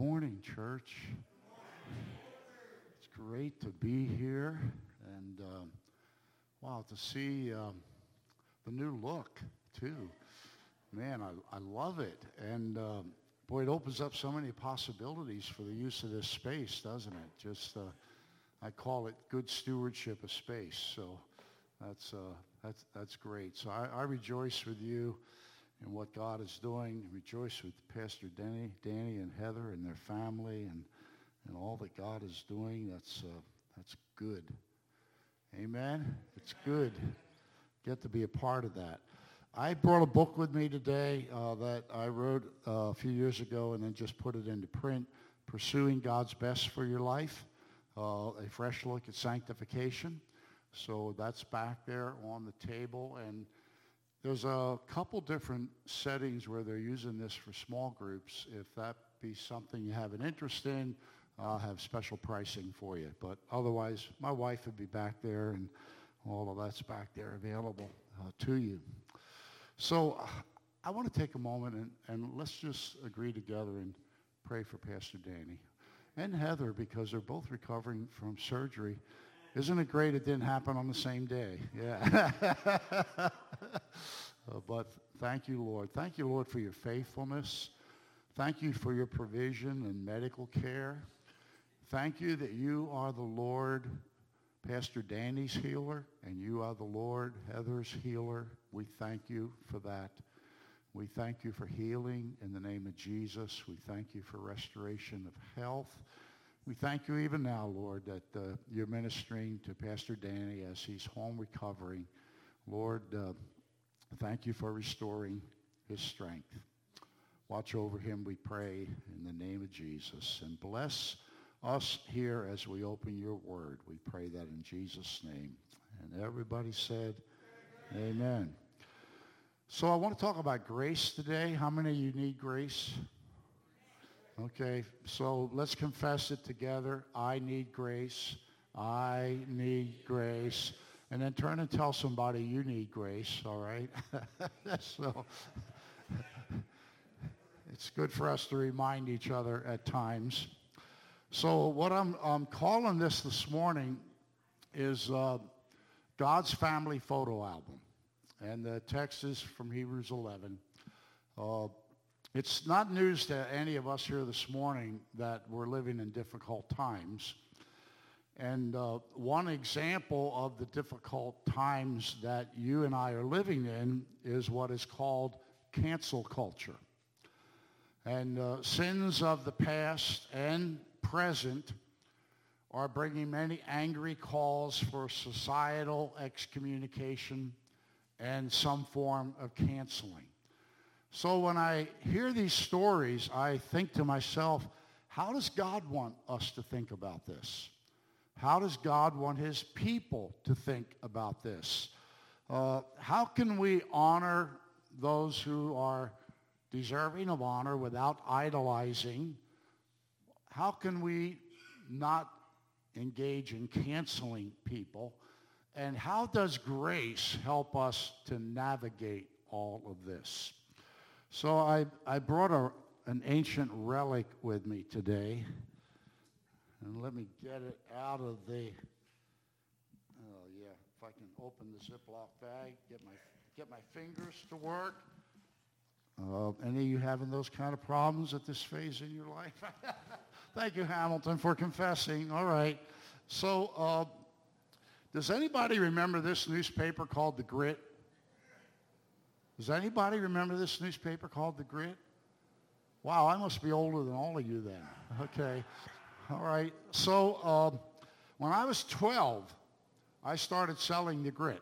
morning, church. It's great to be here, and wow, to see the new look, too. Man, I love it, and boy, it opens up so many possibilities for the use of this space, doesn't it? Just, I call it good stewardship of space, so that's great. So I rejoice with you and what God is doing. Rejoice with Pastor Danny and Heather and their family and all that God is doing. That's good. Amen? It's good. Get to be a part of that. I brought a book with me today that I wrote a few years ago and then just put it into print, Pursuing God's Best for Your Life, a fresh look at sanctification. So that's back there on the table, and there's a couple different settings where they're using this for small groups. If that be something you have an interest in, I'll have special pricing for you. But otherwise, my wife would be back there, and all of that's back there available to you. So I want to take a moment and let's just agree together and pray for Pastor Danny and Heather, because they're both recovering from surgery. Isn't it great it didn't happen on the same day? Yeah. But thank you, Lord. Thank you, Lord, for your faithfulness. Thank you for your provision and medical care. Thank you that you are the Lord, Pastor Danny's healer, and you are the Lord, Heather's healer. We thank you for that. We thank you for healing in the name of Jesus. We thank you for restoration of health. We thank you even now, Lord, that you're ministering to Pastor Danny as he's home recovering. Lord, thank you for restoring his strength. Watch over him, we pray, in the name of Jesus. And bless us here as we open your word. We pray that in Jesus' name. And everybody said, amen. So I want to talk about grace today. How many of you need grace? Okay, so let's confess it together. I need grace. I need grace. And then turn and tell somebody you need grace, all right? So it's good for us to remind each other at times. So what I'm calling this morning is God's Family Photo Album. And the text is from Hebrews 11. It's not news to any of us here this morning that we're living in difficult times. And one example of the difficult times that you and I are living in is what is called cancel culture. And sins of the past and present are bringing many angry calls for societal excommunication and some form of canceling. So when I hear these stories, I think to myself, how does God want us to think about this? How does God want his people to think about this? How can we honor those who are deserving of honor without idolizing? How can we not engage in canceling people? And how does grace help us to navigate all of this? So I brought an ancient relic with me today. And let me get it out of the, oh yeah, if I can open the Ziploc bag, get my fingers to work. Any of you having those kind of problems at this phase in your life? Thank you, Hamilton, for confessing. All right. So does anybody remember this newspaper called The Grit? Does anybody remember this newspaper called The Grit? Wow, I must be older than all of you then. Okay. All right. So when I was 12, I started selling The Grit.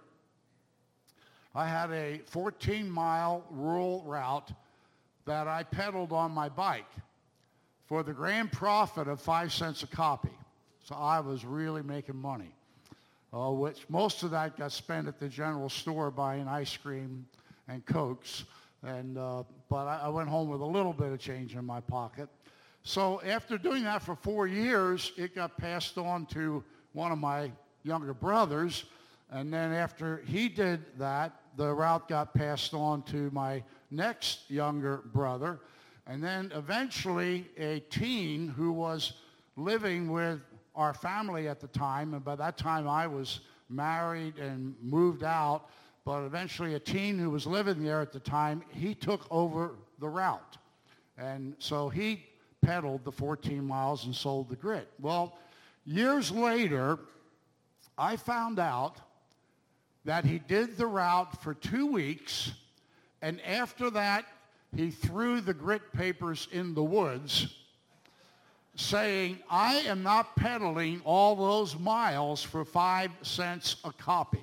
I had a 14-mile rural route that I pedaled on my bike for the grand profit of 5 cents a copy. So I was really making money, which most of that got spent at the general store buying ice cream and Cokes. And but I went home with a little bit of change in my pocket. So after doing that for 4 years, it got passed on to one of my younger brothers. And then after he did that, the route got passed on to my next younger brother. And then eventually a teen who was living with our family at the time, and by that time I was married and moved out, but eventually a teen who was living there at the time, he took over the route. And so he pedaled the 14 miles and sold the grit. Well, years later, I found out that he did the route for 2 weeks, and after that, he threw the grit papers in the woods, saying, I am not pedaling all those miles for 5 cents a copy.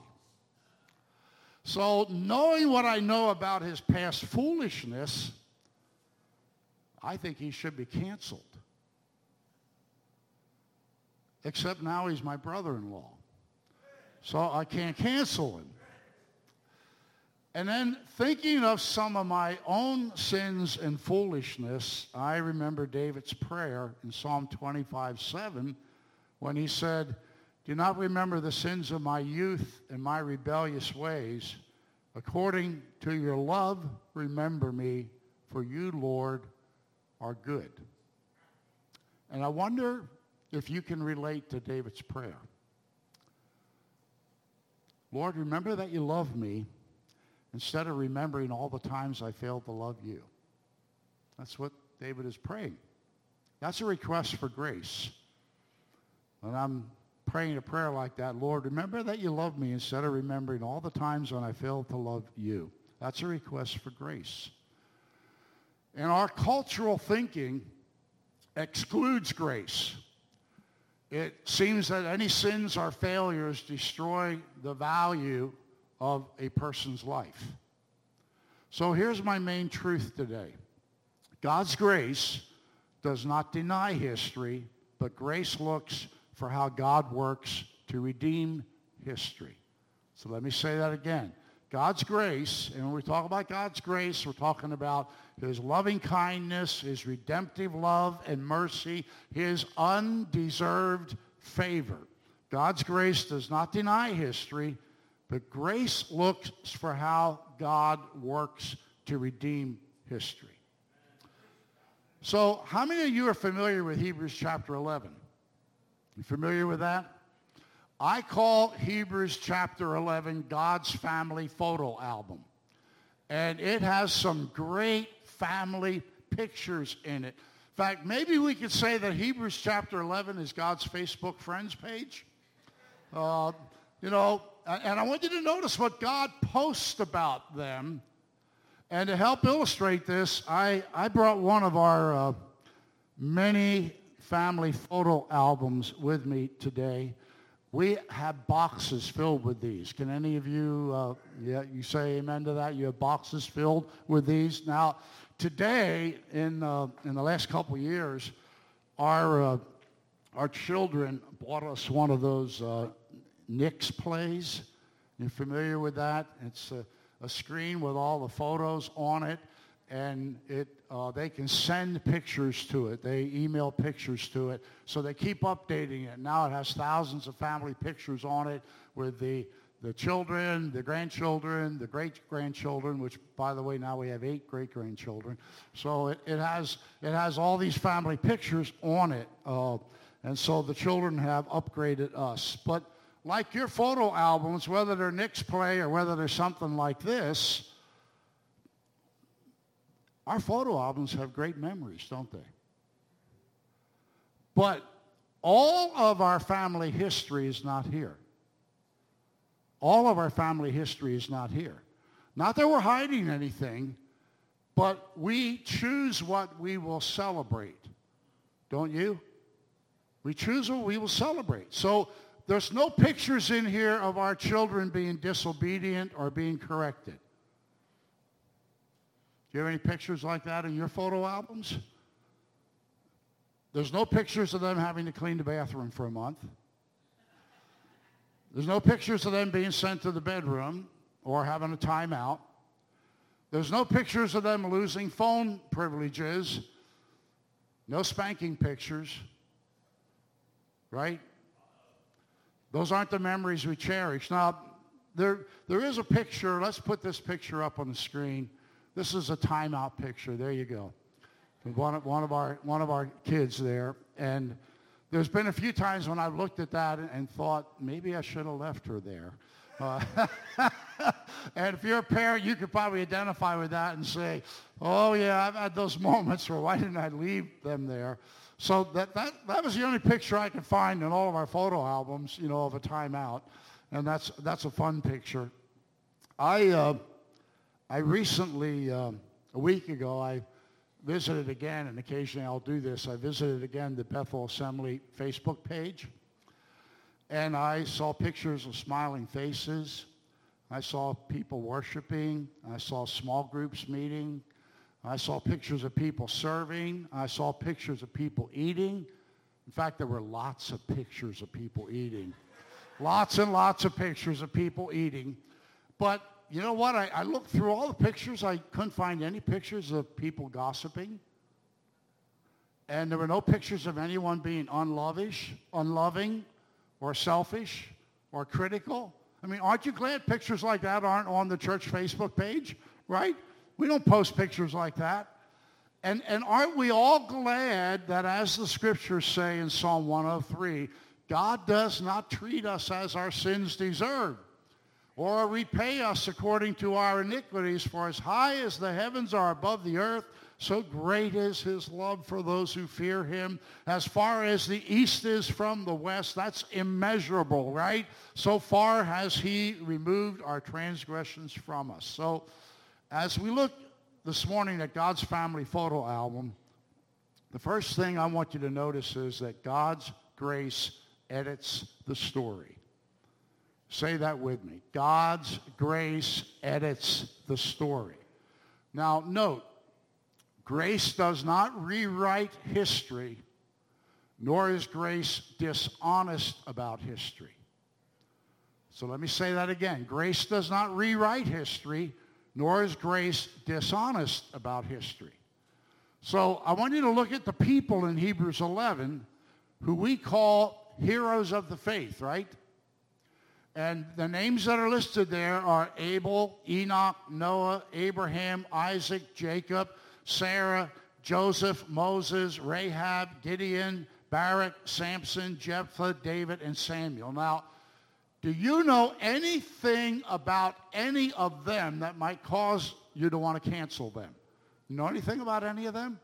So knowing what I know about his past foolishness, I think he should be canceled. Except now he's my brother-in-law. So I can't cancel him. And then thinking of some of my own sins and foolishness, I remember David's prayer in Psalm 25:7 when he said, do not remember the sins of my youth and my rebellious ways. According to your love, remember me, for you, Lord, are good. And I wonder if you can relate to David's prayer. Lord, remember that you love me instead of remembering all the times I failed to love you. That's what David is praying. That's a request for grace. And I'm praying a prayer like that, Lord, remember that you love me instead of remembering all the times when I failed to love you. That's a request for grace. And our cultural thinking excludes grace. It seems that any sins or failures destroy the value of a person's life. So here's my main truth today. God's grace does not deny history, but grace looks for how God works to redeem history. So let me say that again. God's grace, and when we talk about God's grace, we're talking about his loving kindness, his redemptive love and mercy, his undeserved favor. God's grace does not deny history, but grace looks for how God works to redeem history. So how many of you are familiar with Hebrews chapter 11? You familiar with that? I call Hebrews chapter 11 God's family photo album. And it has some great family pictures in it. In fact, maybe we could say that Hebrews chapter 11 is God's Facebook friends page. And I want you to notice what God posts about them. And to help illustrate this, I brought one of our many family photo albums with me today. We have boxes filled with these. Can any of you, you say amen to that? You have boxes filled with these? Now, today, in the last couple of years, our children bought us one of those Nix plays. You familiar with that? It's a screen with all the photos on it, and they can send pictures to it. They email pictures to it, so they keep updating it. Now it has thousands of family pictures on it with the children, the grandchildren, the great-grandchildren, which, by the way, now we have 8 great-grandchildren. So it has all these family pictures on it, and so the children have upgraded us. But like your photo albums, whether they're Nix Play or whether they're something like this, our photo albums have great memories, don't they? But all of our family history is not here. All of our family history is not here. Not that we're hiding anything, but we choose what we will celebrate. Don't you? We choose what we will celebrate. So there's no pictures in here of our children being disobedient or being corrected. Do you have any pictures like that in your photo albums? There's no pictures of them having to clean the bathroom for a month. There's no pictures of them being sent to the bedroom or having a timeout. There's no pictures of them losing phone privileges. No spanking pictures. Right? Those aren't the memories we cherish. Now, there is a picture. Let's put this picture up on the screen. This is a timeout picture. There you go. One of our kids there. And there's been a few times when I've looked at that and thought, maybe I should have left her there. And if you're a parent, you could probably identify with that and say, oh yeah, I've had those moments where why didn't I leave them there? So that was the only picture I could find in all of our photo albums, of a timeout. And that's a fun picture. I recently, a week ago, I visited again, and occasionally I'll do this. I visited again the Bethel Assembly Facebook page, and I saw pictures of smiling faces. I saw people worshiping. I saw small groups meeting. I saw pictures of people serving. I saw pictures of people eating. In fact, there were lots of pictures of people eating. Lots and lots of pictures of people eating. But you know what? I looked through all the pictures. I couldn't find any pictures of people gossiping. And there were no pictures of anyone being unloving, or selfish, or critical. I mean, aren't you glad pictures like that aren't on the church Facebook page, right? We don't post pictures like that. And aren't we all glad that, as the scriptures say in Psalm 103, God does not treat us as our sins deserve, or repay us according to our iniquities. For as high as the heavens are above the earth, so great is his love for those who fear him. As far as the east is from the west, that's immeasurable, right? So far has he removed our transgressions from us. So as we look this morning at God's family photo album, the first thing I want you to notice is that God's grace edits the story. Say that with me. God's grace edits the story. Now, note, grace does not rewrite history, nor is grace dishonest about history. So let me say that again. Grace does not rewrite history, nor is grace dishonest about history. So I want you to look at the people in Hebrews 11 who we call heroes of the faith, right? And the names that are listed there are Abel, Enoch, Noah, Abraham, Isaac, Jacob, Sarah, Joseph, Moses, Rahab, Gideon, Barak, Samson, Jephthah, David, and Samuel. Now, do you know anything about any of them that might cause you to want to cancel them? You know anything about any of them?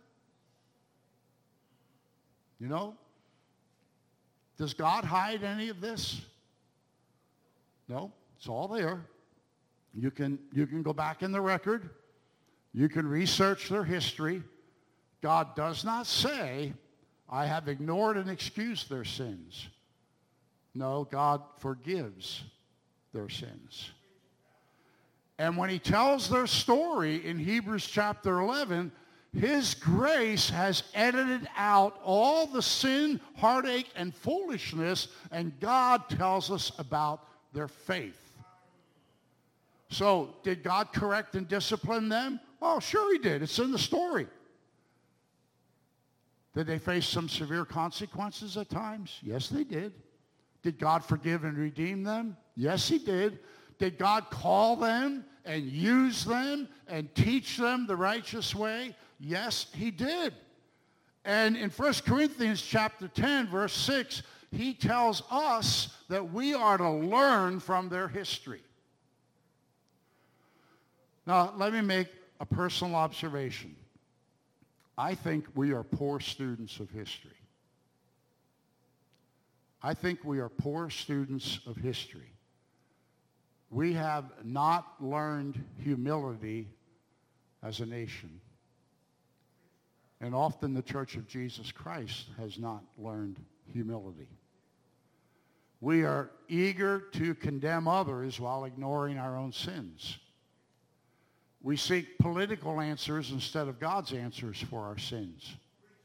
You know? Does God hide any of this? No, it's all there. You can go back in the record. You can research their history. God does not say, I have ignored and excused their sins. No, God forgives their sins. And when he tells their story in Hebrews chapter 11, his grace has edited out all the sin, heartache, and foolishness, and God tells us about their faith. So, did God correct and discipline them? Oh, sure he did. It's in the story. Did they face some severe consequences at times? Yes, they did. Did God forgive and redeem them? Yes, he did. Did God call them and use them and teach them the righteous way? Yes, he did. And in 1 Corinthians chapter 10, verse 6, he tells us that we are to learn from their history. Now, let me make a personal observation. I think we are poor students of history. I think we are poor students of history. We have not learned humility as a nation. And often the Church of Jesus Christ has not learned humility. We are eager to condemn others while ignoring our own sins. We seek political answers instead of God's answers for our sins.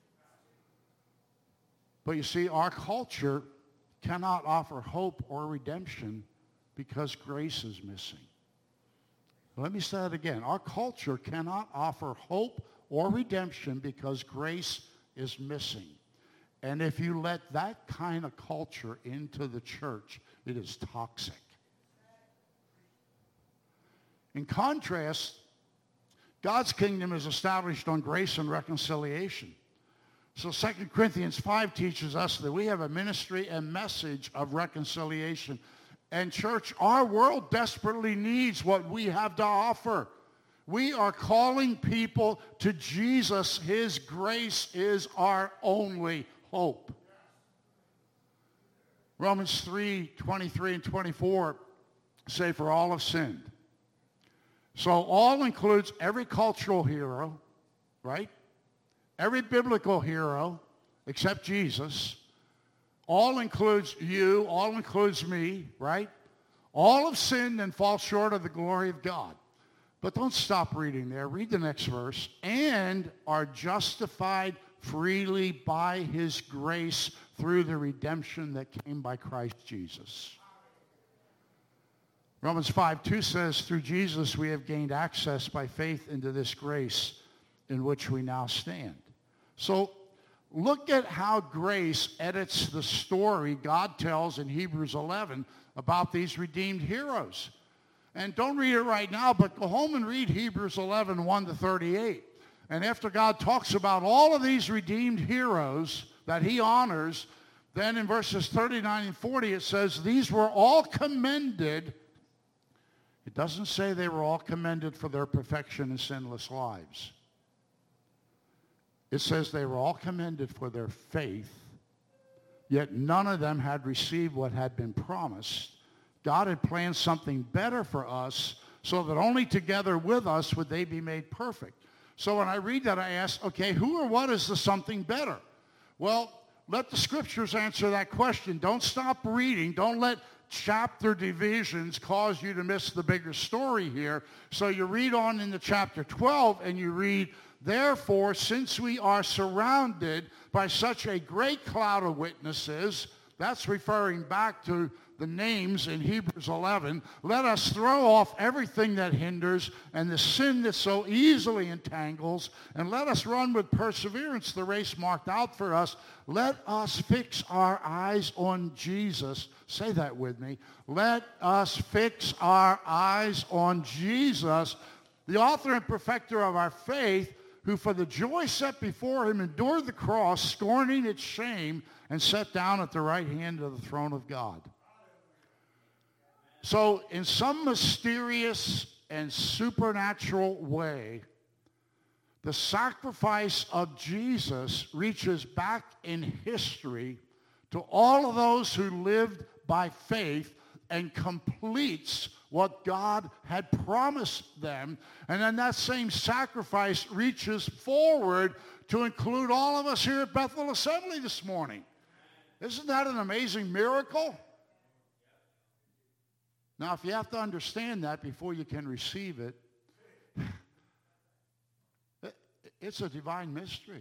But you see, our culture cannot offer hope or redemption because grace is missing. Let me say that again. Our culture cannot offer hope or redemption because grace is missing. And if you let that kind of culture into the church, it is toxic. In contrast, God's kingdom is established on grace and reconciliation. So 2 Corinthians 5 teaches us that we have a ministry and message of reconciliation. And church, our world desperately needs what we have to offer. We are calling people to Jesus. His grace is our only hope. Romans 3:23 and 24 say, for all have sinned. So all includes every cultural hero, right? Every biblical hero except Jesus. All includes you, all includes me, right? All have sinned and fall short of the glory of God. But don't stop reading there. Read the next verse. And are justified freely by his grace through the redemption that came by Christ Jesus. Romans 5:2 says, through Jesus we have gained access by faith into this grace in which we now stand. So look at how grace edits the story God tells in Hebrews 11 about these redeemed heroes. And don't read it right now, but go home and read Hebrews 11, 1 to 38. And after God talks about all of these redeemed heroes that he honors, then in verses 39 and 40 it says, these were all commended. It doesn't say they were all commended for their perfection and sinless lives. It says they were all commended for their faith, yet none of them had received what had been promised. God had planned something better for us so that only together with us would they be made perfect. So when I read that, I ask, okay, who or what is the something better? Well, let the scriptures answer that question. Don't stop reading. Don't let chapter divisions cause you to miss the bigger story here. So you read on into chapter 12 and you read, therefore, since we are surrounded by such a great cloud of witnesses, that's referring back to the names in Hebrews 11, let us throw off everything that hinders and the sin that so easily entangles, and let us run with perseverance the race marked out for us. Let us fix our eyes on Jesus. Say that with me. Let us fix our eyes on Jesus, the author and perfecter of our faith, who for the joy set before him endured the cross, scorning its shame, and sat down at the right hand of the throne of God. So in some mysterious and supernatural way, the sacrifice of Jesus reaches back in history to all of those who lived by faith and completes what God had promised them. And then that same sacrifice reaches forward to include all of us here at Bethel Assembly this morning. Isn't that an amazing miracle? Now, if you have to understand that before you can receive it, it's a divine mystery.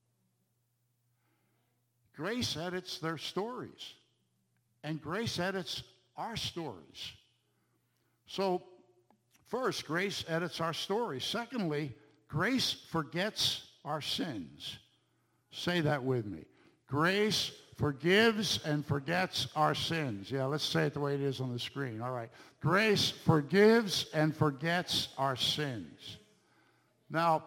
Grace edits their stories, and grace edits our stories. So, first, grace edits our stories. Secondly, grace forgets our sins. Say that with me. Grace forgives and forgets our sins. Yeah, let's say it the way it is on the screen. All right. Grace forgives and forgets our sins. Now,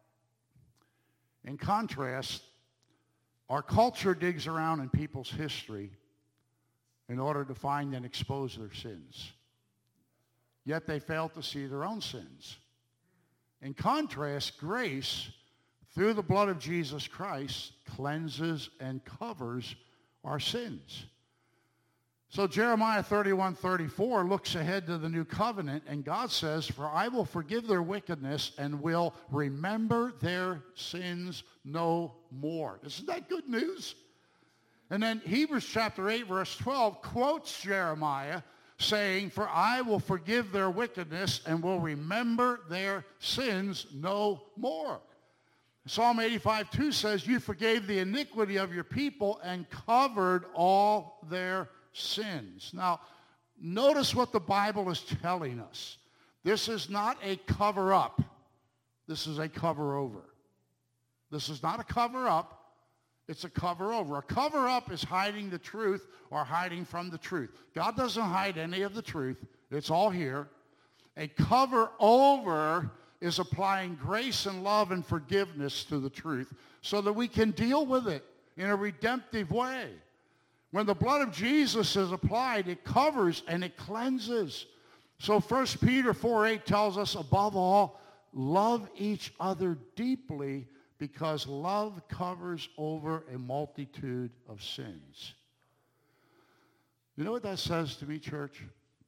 in contrast, our culture digs around in people's history in order to find and expose their sins. Yet they fail to see their own sins. In contrast, grace, through the blood of Jesus Christ, cleanses and covers our sins. So Jeremiah 31:34 looks ahead to the new covenant, and God says, for I will forgive their wickedness and will remember their sins no more. Isn't that good news? And then Hebrews chapter 8, verse 12 quotes Jeremiah saying, for I will forgive their wickedness and will remember their sins no more. Psalm 85:2 says, you forgave the iniquity of your people and covered all their sins. Now, notice what the Bible is telling us. This is not a cover-up. This is a cover-over. This is not a cover-up. It's a cover-over. A cover-up is hiding the truth or hiding from the truth. God doesn't hide any of the truth. It's all here. A cover-over is applying grace and love and forgiveness to the truth so that we can deal with it in a redemptive way. When the blood of Jesus is applied, it covers and it cleanses. So 1 Peter 4:8 tells us, above all, love each other deeply because love covers over a multitude of sins. You know what that says to me, church?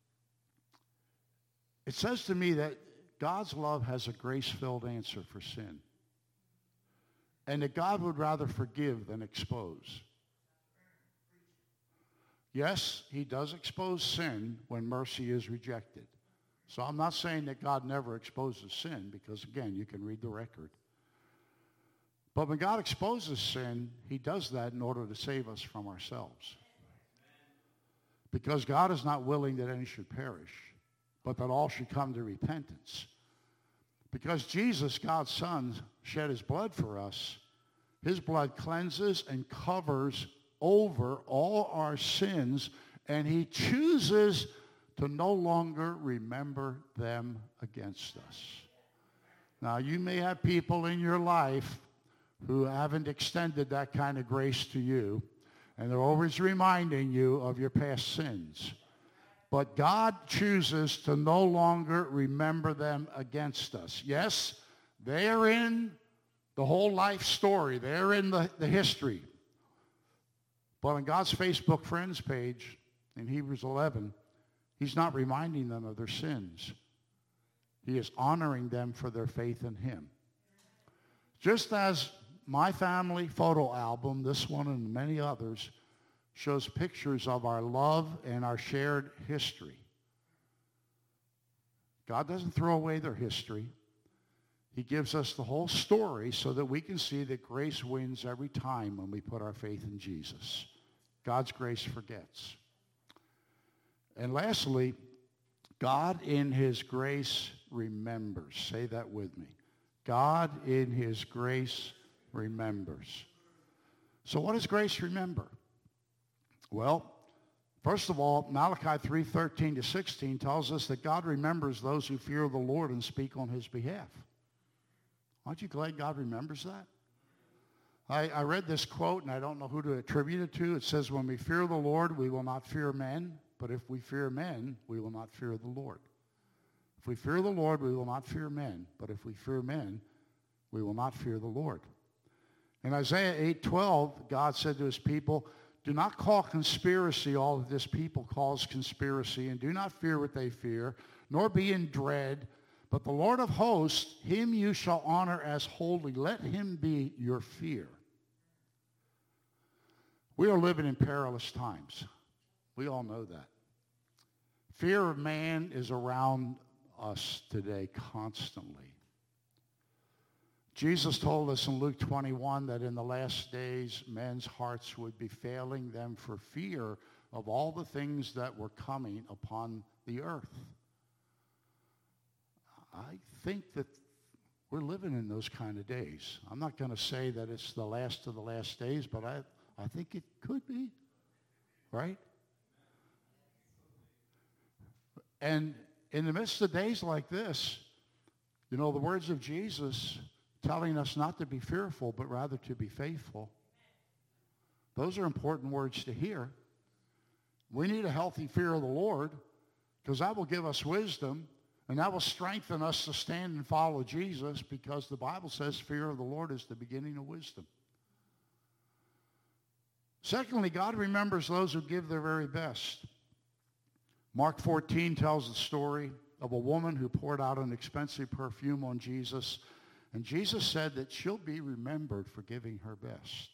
It says to me that God's love has a grace-filled answer for sin. And that God would rather forgive than expose. Yes, he does expose sin when mercy is rejected. So I'm not saying that God never exposes sin because, again, you can read the record. But when God exposes sin, he does that in order to save us from ourselves. Because God is not willing that any should perish, but that all should come to repentance. Because Jesus, God's Son, shed his blood for us, his blood cleanses and covers over all our sins, and he chooses to no longer remember them against us. Now, you may have people in your life who haven't extended that kind of grace to you, and they're always reminding you of your past sins. But God chooses to no longer remember them against us. Yes, they're in the whole life story. They're in the history. But on God's Facebook friends page in Hebrews 11, he's not reminding them of their sins. He is honoring them for their faith in him. Just as my family photo album, this one and many others, shows pictures of our love and our shared history. God doesn't throw away their history. He gives us the whole story so that we can see that grace wins every time when we put our faith in Jesus. God's grace forgets. And lastly, God in his grace remembers. Say that with me. God in his grace remembers. So what does grace remember? Well, first of all, Malachi 3:13-16 tells us that God remembers those who fear the Lord and speak on his behalf. Aren't you glad God remembers that? I read this quote, and I don't know who to attribute it to. It says, when we fear the Lord, we will not fear men, but if we fear men, we will not fear the Lord. If we fear the Lord, we will not fear men, but if we fear men, we will not fear the Lord. In Isaiah 8:12, God said to his people, do not call conspiracy all that this people calls conspiracy, and do not fear what they fear, nor be in dread. But the Lord of hosts, him you shall honor as holy. Let him be your fear. We are living in perilous times. We all know that. Fear of man is around us today constantly. Jesus told us in Luke 21 that in the last days, men's hearts would be failing them for fear of all the things that were coming upon the earth. I think that we're living in those kind of days. I'm not going to say that it's the last of the last days, but I think it could be, right? And in the midst of days like this, you know, the words of Jesus telling us not to be fearful, but rather to be faithful. Those are important words to hear. We need a healthy fear of the Lord because that will give us wisdom and that will strengthen us to stand and follow Jesus because the Bible says fear of the Lord is the beginning of wisdom. Secondly, God remembers those who give their very best. Mark 14 tells the story of a woman who poured out an expensive perfume on Jesus. And Jesus said that she'll be remembered for giving her best.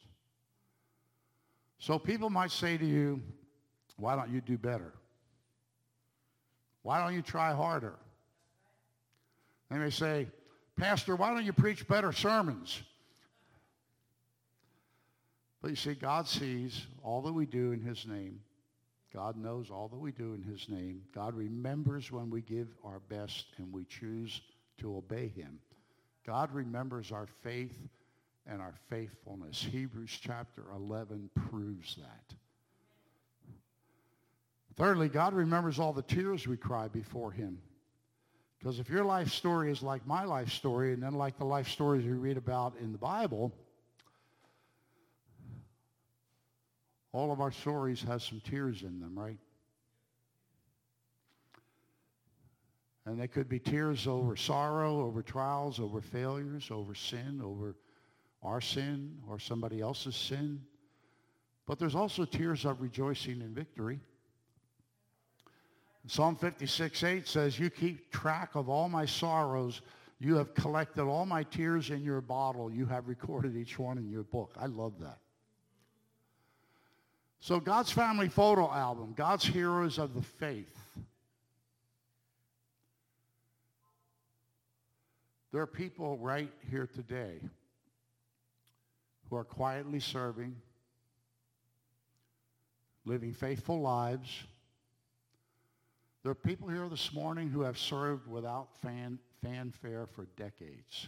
So people might say to you, why don't you do better? Why don't you try harder? They may say, Pastor, why don't you preach better sermons? But you see, God sees all that we do in his name. God knows all that we do in his name. God remembers when we give our best and we choose to obey him. God remembers our faith and our faithfulness. Hebrews chapter 11 proves that. Thirdly, God remembers all the tears we cry before him. Because if your life story is like my life story, and then like the life stories we read about in the Bible, all of our stories have some tears in them, right? And they could be tears over sorrow, over trials, over failures, over sin, over our sin or somebody else's sin. But there's also tears of rejoicing in victory. Psalm 56:8 says, you keep track of all my sorrows. You have collected all my tears in your bottle. You have recorded each one in your book. I love that. So God's Family Photo Album, God's Heroes of the Faith. There are people right here today who are quietly serving, living faithful lives. There are people here this morning who have served without fanfare for decades.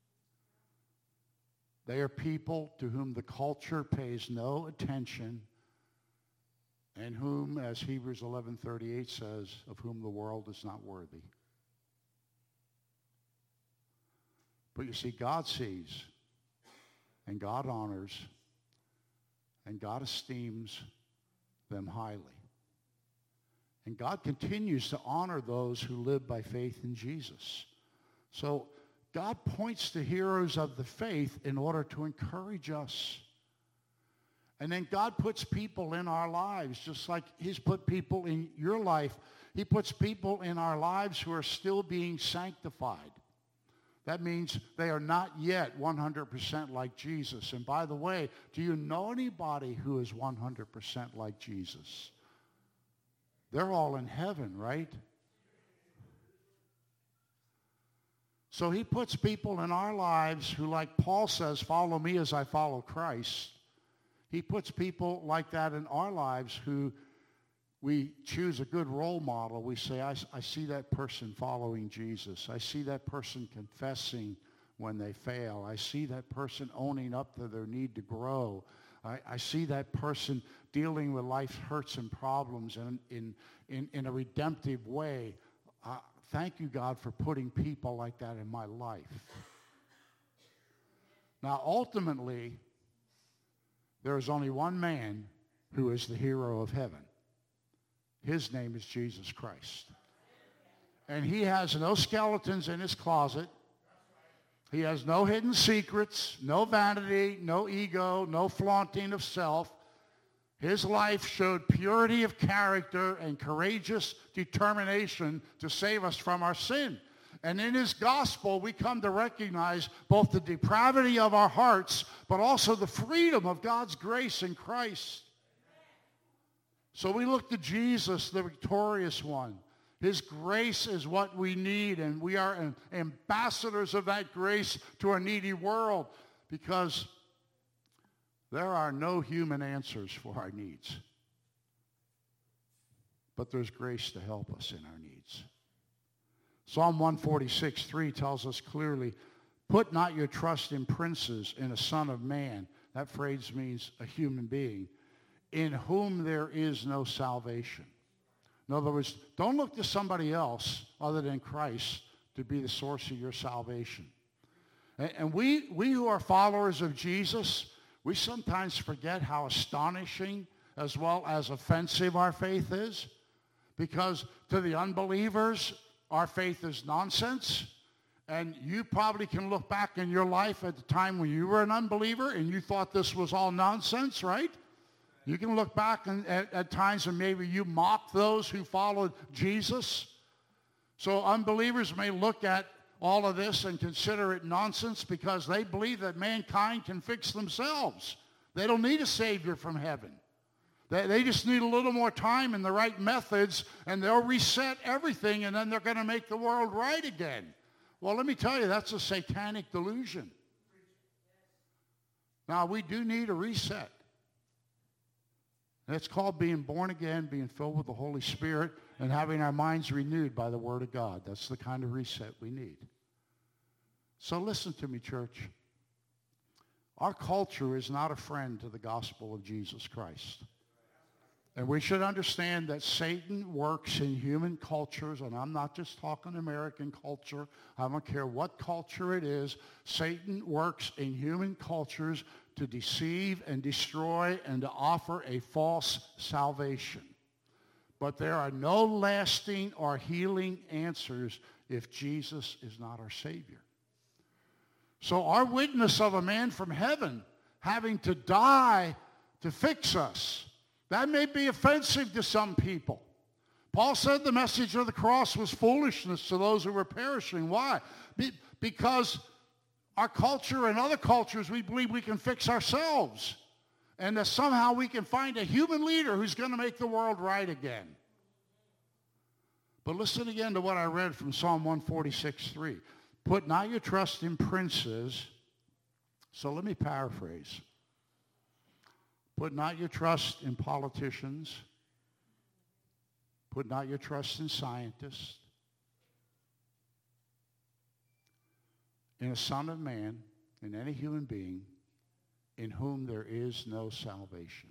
They are people to whom the culture pays no attention and whom, as Hebrews 11:38 says, of whom the world is not worthy. But you see, God sees, and God honors, and God esteems them highly. And God continues to honor those who live by faith in Jesus. So God points to heroes of the faith in order to encourage us. And then God puts people in our lives, just like he's put people in your life. He puts people in our lives who are still being sanctified. That means they are not yet 100% like Jesus. And by the way, do you know anybody who is 100% like Jesus? They're all in heaven, right? So he puts people in our lives who, like Paul says, follow me as I follow Christ. He puts people like that in our lives who we choose a good role model. We say, I see that person following Jesus. I see that person confessing when they fail. I see that person owning up to their need to grow. I see that person dealing with life's hurts and problems in a redemptive way. Thank you, God, for putting people like that in my life. Now, ultimately, there is only one man who is the hero of heaven. His name is Jesus Christ. And he has no skeletons in his closet. He has no hidden secrets, no vanity, no ego, no flaunting of self. His life showed purity of character and courageous determination to save us from our sin. And in his gospel, we come to recognize both the depravity of our hearts, but also the freedom of God's grace in Christ. So we look to Jesus, the victorious one. His grace is what we need, and we are ambassadors of that grace to a needy world, because there are no human answers for our needs. But there's grace to help us in our needs. Psalm 146:3 tells us clearly, put not your trust in princes, in a son of man. That phrase means a human being, in whom there is no salvation. In other words, don't look to somebody else other than Christ to be the source of your salvation. And we who are followers of Jesus, we sometimes forget how astonishing as well as offensive our faith is. Because to the unbelievers, our faith is nonsense. And you probably can look back in your life at the time when you were an unbeliever and you thought this was all nonsense, right? You can look back at times when maybe you mocked those who followed Jesus. So unbelievers may look at all of this and consider it nonsense because they believe that mankind can fix themselves. They don't need a Savior from heaven. They just need a little more time and the right methods, and they'll reset everything, and then they're going to make the world right again. Well, let me tell you, that's a satanic delusion. Now, we do need a reset. And it's called being born again, being filled with the Holy Spirit, and having our minds renewed by the Word of God. That's the kind of reset we need. So listen to me, church. Our culture is not a friend to the gospel of Jesus Christ. And we should understand that Satan works in human cultures, and I'm not just talking American culture. I don't care what culture it is. Satan works in human cultures to deceive and destroy and to offer a false salvation. But there are no lasting or healing answers if Jesus is not our Savior. So our witness of a man from heaven having to die to fix us, that may be offensive to some people. Paul said the message of the cross was foolishness to those who were perishing. Why? Because our culture and other cultures, we believe we can fix ourselves. And that somehow we can find a human leader who's going to make the world right again. But listen again to what I read from Psalm 146:3. Put not your trust in princes. So let me paraphrase. Put not your trust in politicians. Put not your trust in scientists. In a son of man, in any human being, in whom there is no salvation.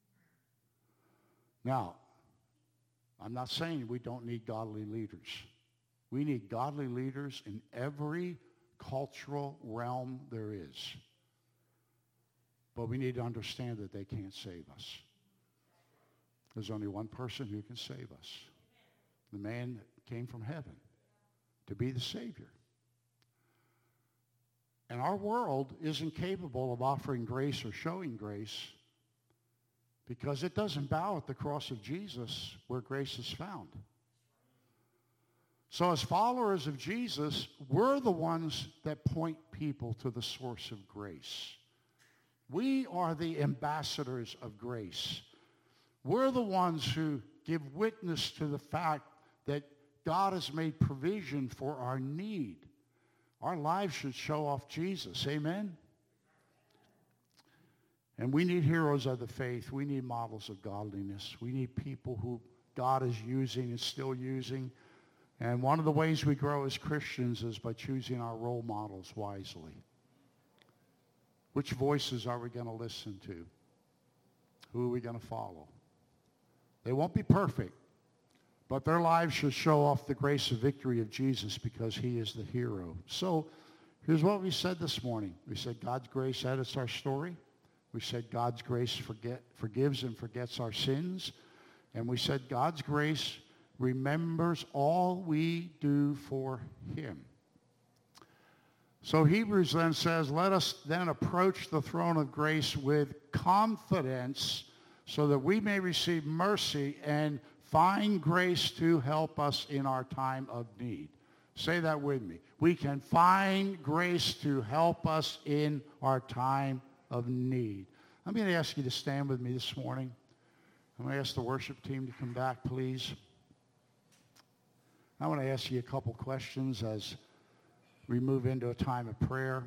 Now, I'm not saying we don't need godly leaders. We need godly leaders in every cultural realm there is. But we need to understand that they can't save us. There's only one person who can save us. The man that came from heaven to be the Savior. And our world isn't capable of offering grace or showing grace because it doesn't bow at the cross of Jesus where grace is found. So as followers of Jesus, we're the ones that point people to the source of grace. We are the ambassadors of grace. We're the ones who give witness to the fact that God has made provision for our need. Our lives should show off Jesus. Amen? And we need heroes of the faith. We need models of godliness. We need people who God is using and still using. And one of the ways we grow as Christians is by choosing our role models wisely. Which voices are we going to listen to? Who are we going to follow? They won't be perfect, but their lives should show off the grace and victory of Jesus because he is the hero. So here's what we said this morning. We said God's grace edits our story. We said God's grace forgives and forgets our sins. And we said God's grace remembers all we do for him. So Hebrews then says, let us then approach the throne of grace with confidence so that we may receive mercy and find grace to help us in our time of need. Say that with me. We can find grace to help us in our time of need. I'm going to ask you to stand with me this morning. I'm going to ask the worship team to come back, please. I want to ask you a couple questions as we move into a time of prayer.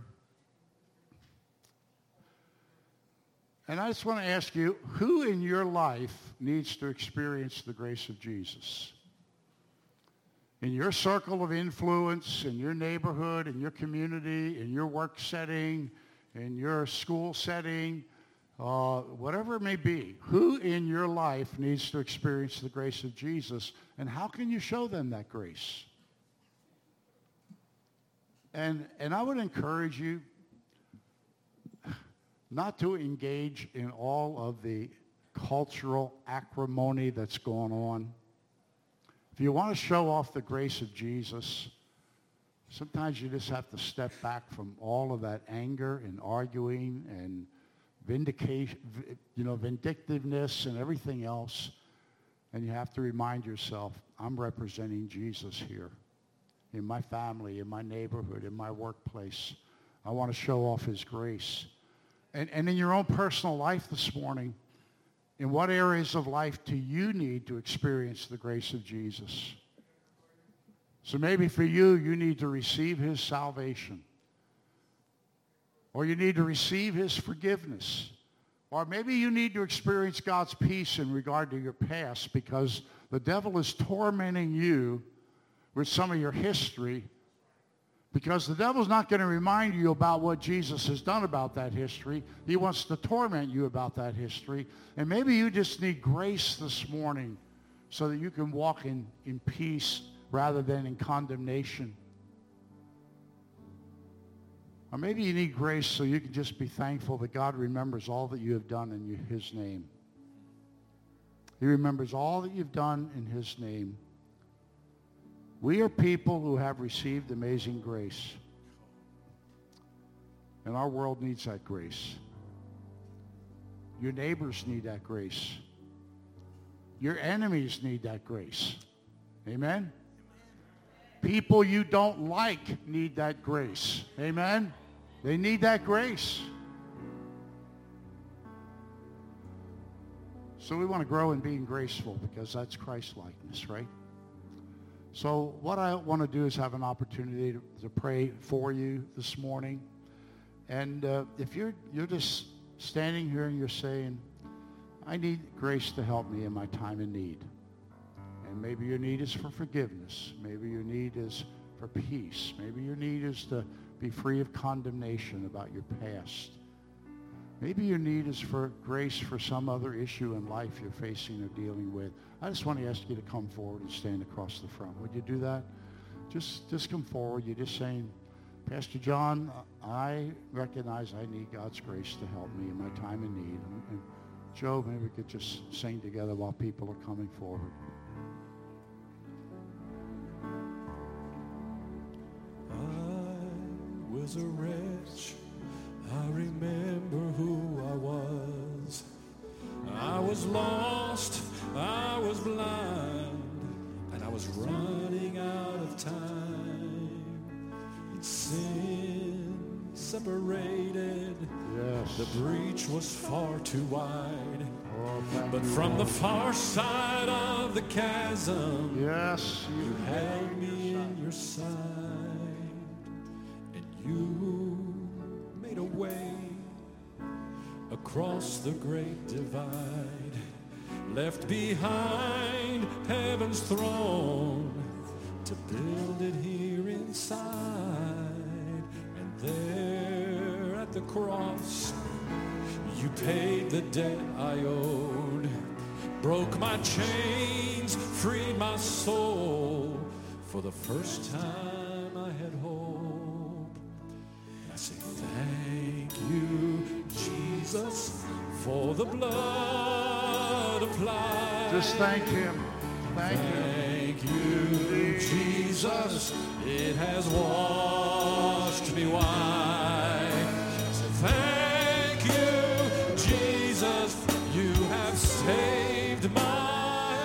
And I just want to ask you, who in your life needs to experience the grace of Jesus? In your circle of influence, in your neighborhood, in your community, in your work setting, in your school setting, whatever it may be, who in your life needs to experience the grace of Jesus, and how can you show them that grace? And I would encourage you not to engage in all of the cultural acrimony that's going on. If you want to show off the grace of Jesus, sometimes you just have to step back from all of that anger and arguing and vindication, vindictiveness and everything else. And you have to remind yourself, I'm representing Jesus here in my family, in my neighborhood, in my workplace. I want to show off his grace. And in your own personal life this morning, in what areas of life do you need to experience the grace of Jesus? So maybe for you, you need to receive his salvation. Or you need to receive his forgiveness. Or maybe you need to experience God's peace in regard to your past because the devil is tormenting you with some of your history Because the devil's not going to remind you about what Jesus has done about that history. He wants to torment you about that history. And maybe you just need grace this morning so that you can walk in peace rather than in condemnation. Or maybe you need grace so you can just be thankful that God remembers all that you have done in his name. He remembers all that you've done in his name. We are people who have received amazing grace. And our world needs that grace. Your neighbors need that grace. Your enemies need that grace. Amen? People you don't like need that grace. Amen? They need that grace. So we want to grow in being graceful because that's Christ-likeness, right? So what I want to do is have an opportunity to pray for you this morning. And if you're just standing here and you're saying, I need grace to help me in my time of need. And maybe your need is for forgiveness. Maybe your need is for peace. Maybe your need is to be free of condemnation about your past. Maybe your need is for grace for some other issue in life you're facing or dealing with. I just want to ask you to come forward and stand across the front. Would you do that? Just come forward. You're just saying, Pastor John, I recognize I need God's grace to help me in my time of need. And Joe, maybe we could just sing together while people are coming forward. I was a wretch. I remember who I was. I was lost, I was blind, and I was running out of time. And sin separated, Yes. the breach was far too wide. Oh, thank But you, from the Lord. far side of the chasm, Yes, you held me in your side, and you made a way across the great divide, left behind heaven's throne to build it here inside. And there at the cross, you paid the debt I owed, broke my chains, freed my soul. For the first time I had hope. And I say, thank you, Jesus, for the blood applied. just thank him. Thank you. Thank you, Jesus, it has washed me white. I say, thank you, Jesus, you have saved my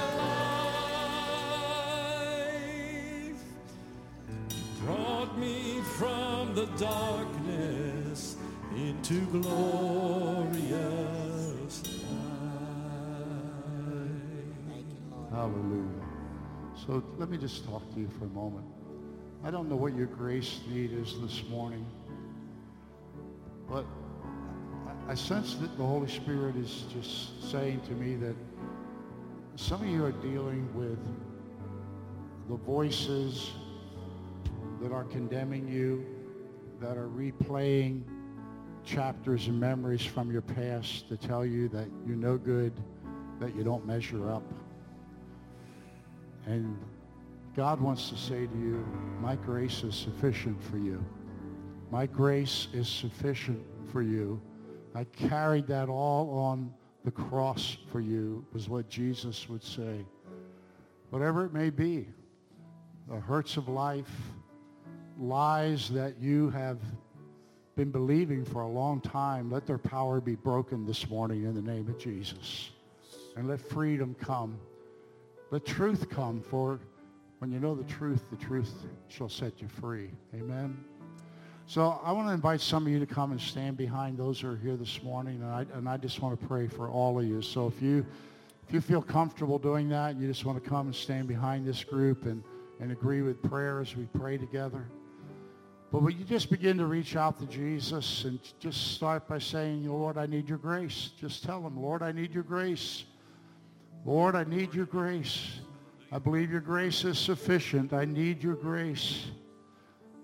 life. You brought me from the darkness into glorious light. Hallelujah. So let me just talk to you for a moment. I don't know what your grace need is this morning, but I sense that the Holy Spirit is just saying to me that some of you are dealing with the voices that are condemning you, that are replaying chapters and memories from your past to tell you that you're no good, that you don't measure up. And God wants to say to you, my grace is sufficient for you. My grace is sufficient for you. I carried that all on the cross for you, was what Jesus would say. Whatever it may be, the hurts of life, lies that you have been believing for a long time, let their power be broken this morning in the name of Jesus. And let freedom come. Let truth come, for when you know the truth shall set you free. Amen. So I want to invite some of you to come and stand behind those who are here this morning, and I just want to pray for all of you. So if you feel comfortable doing that, you just want to come and stand behind this group and agree with prayer as we pray together. But will you just begin to reach out to Jesus and just start by saying, Lord, I need your grace. Just tell him, Lord, I need your grace. Lord, I need your grace. I believe your grace is sufficient. I need your grace.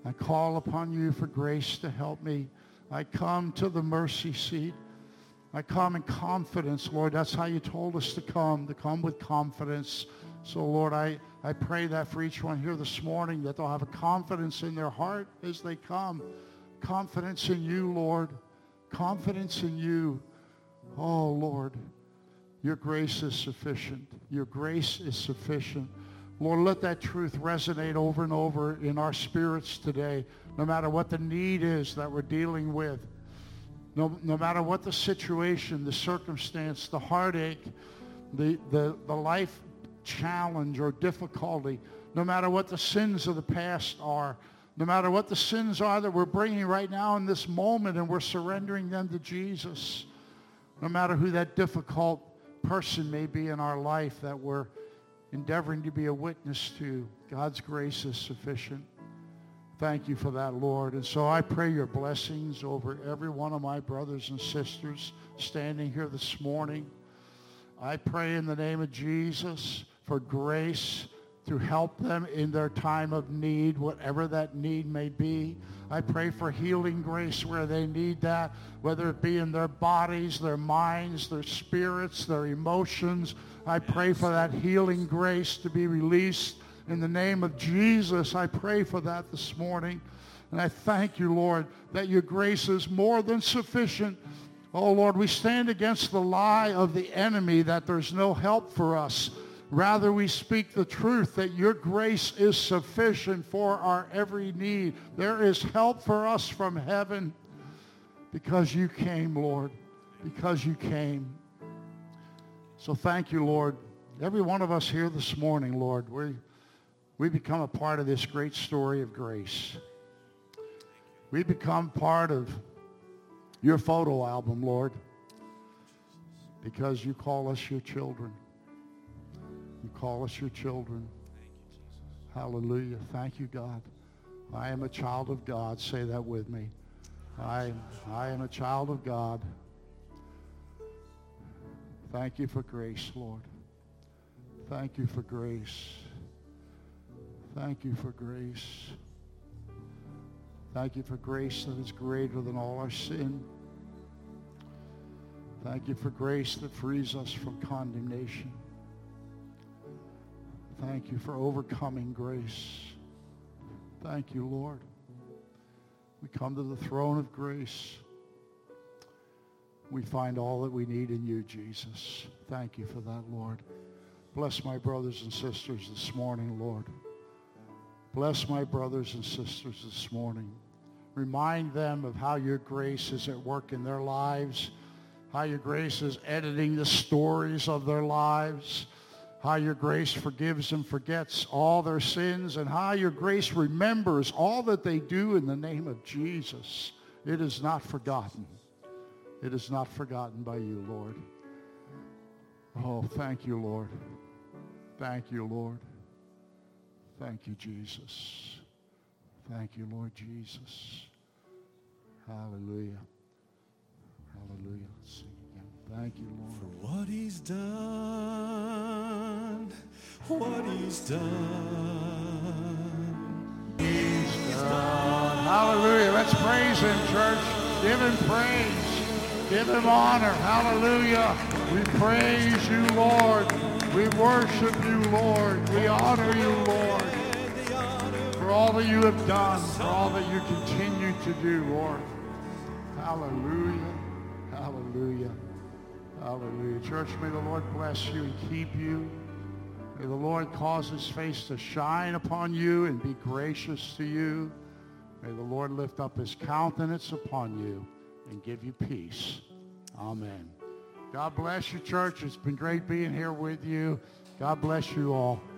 I call upon you for grace to help me. I come to the mercy seat. I come in confidence, Lord. That's how you told us to come with confidence. So, Lord, I pray that for each one here this morning, that they'll have a confidence in their heart as they come. Confidence in you, Lord. Confidence in you. Oh, Lord, your grace is sufficient. Your grace is sufficient. Lord, let that truth resonate over and over in our spirits today, no matter what the need is that we're dealing with. No matter what the situation, the circumstance, the heartache, the life challenge or difficulty, no matter what the sins of the past are, no matter what the sins are that we're bringing right now in this moment and we're surrendering them to Jesus, no matter who that difficult person may be in our life that we're endeavoring to be a witness to, God's grace is sufficient. Thank you for that, Lord. And so I pray your blessings over every one of my brothers and sisters standing here this morning. I pray in the name of Jesus for grace to help them in their time of need, whatever that need may be. I pray for healing grace where they need that, whether it be in their bodies, their minds, their spirits, their emotions. I pray for that healing grace to be released. In the name of Jesus, I pray for that this morning. And I thank you, Lord, that your grace is more than sufficient. Oh, Lord, we stand against the lie of the enemy that there's no help for us. Rather, we speak the truth that your grace is sufficient for our every need. There is help for us from heaven because you came, Lord, because you came. So thank you, Lord. Every one of us here this morning, Lord, we become a part of this great story of grace. We become part of your photo album, Lord, because you call us your children. You call us your children. Hallelujah. Thank you, God. I am a child of God. Say that with me. I am a child of God. Thank you for grace, Lord. Thank you for grace. Thank you for grace. Thank you for grace that is greater than all our sin. Thank you for grace that frees us from condemnation. Thank you for overcoming grace. Thank you, Lord. We come to the throne of grace. We find all that we need in you, Jesus. Thank you for that, Lord. Bless my brothers and sisters this morning, Lord. Bless my brothers and sisters this morning. Remind them of how your grace is at work in their lives, how your grace is editing the stories of their lives, how your grace forgives and forgets all their sins, and how your grace remembers all that they do in the name of Jesus. It is not forgotten. It is not forgotten by you, Lord. Oh, thank you, Lord. Thank you, Lord. Thank you, Jesus. Thank you, Lord Jesus. Hallelujah. Hallelujah. Let's sing again. Thank you, Lord. For what he's done, what he's done. He's done. Hallelujah. Let's praise him, church. Give him praise. Give him honor. Hallelujah. We praise you, Lord. We worship you, Lord. We honor you, Lord, for all that you have done, for all that you continue to do, Lord. Hallelujah. Hallelujah. Hallelujah. Church, may the Lord bless you and keep you. May the Lord cause his face to shine upon you and be gracious to you. May the Lord lift up his countenance upon you and give you peace. Amen. God bless you, church. It's been great being here with you. God bless you all.